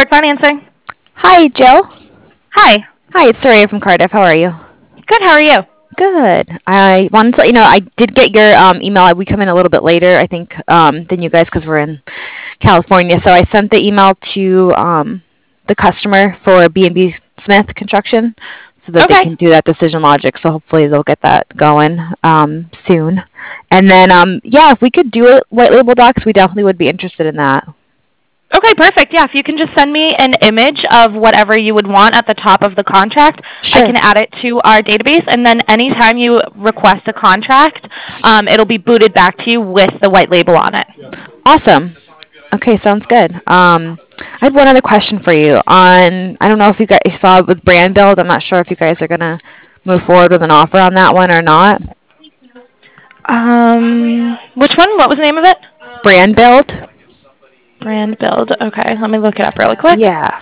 Secured Financing. Hi, Jill. Hi. Hi, it's Soraya from Cardiff. How are you? Good, how are you? Good. I wanted to let you know I did get your email. We come in a little bit later, I think, than you guys because we're in California. So I sent the email to the customer for B&B Smith Construction so that they Okay. can do that decision logic. So hopefully they'll get that going soon. And then, yeah, if we could do it white label docs, we definitely would be interested in that. Okay, perfect. Yeah, if you can just send me an image of whatever you would want at the top of the contract, I Sure. can add it to our database, and then anytime you request a contract, it'll be booted back to you with the white label on it. Awesome. Okay, sounds good. I had one other question for you on, I don't know if you guys saw it with brand build. I'm not sure if you guys are gonna move forward with an offer on that one or not. Which one? What was the name of it? Brand build? Brand build. Okay, let me look it up really quick. Yeah.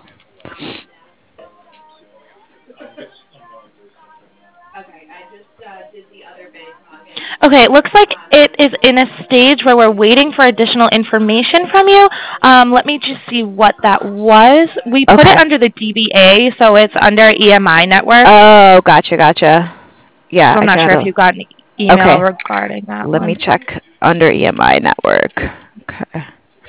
Okay, it looks like it is in a stage where we're waiting for additional information from you. Let me just see what that was. We put it Okay. under the DBA, so it's under EMI network. Oh, gotcha. Yeah, So I'm I not sure got if it. you got an email Okay. regarding that Let me one. check under EMI network. Okay.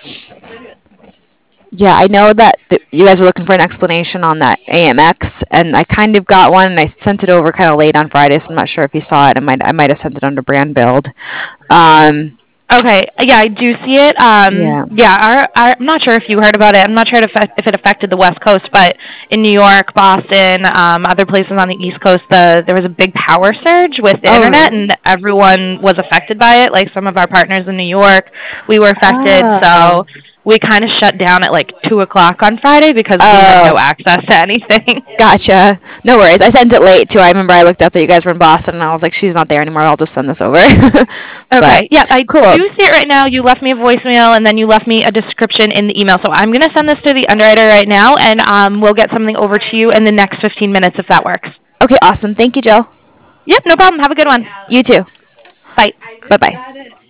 Yeah, I know that you guys were looking for an explanation on that AMX, and I kind of got one, and I sent it over kind of late on Friday, so I'm not sure if you saw it. I might have sent it under brand build. Um, Okay, yeah, I do see it. yeah. Yeah, I'm not sure if you heard about it. I'm not sure if it affected the West Coast, but in New York, Boston, other places on the East Coast, there was a big power surge with the Oh, internet, really? and everyone was affected by it. Like some of our partners in New York, we were affected, Oh. so we kind of shut down at like 2 o'clock on Friday because we had no Oh, access to anything. gotcha. No worries. I sent it late too. I remember I looked up that you guys were in Boston, and I was like, she's not there anymore. I'll just send this over. But Okay. Yeah, I cool. do see it right now. You left me a voicemail and then you left me a description in the email. So I'm going to send this to the underwriter right now and we'll get something over to you in the next 15 minutes if that works. Okay, awesome. Thank you, Jill. Yep, no problem. Have a good one. You too. Bye. Bye bye.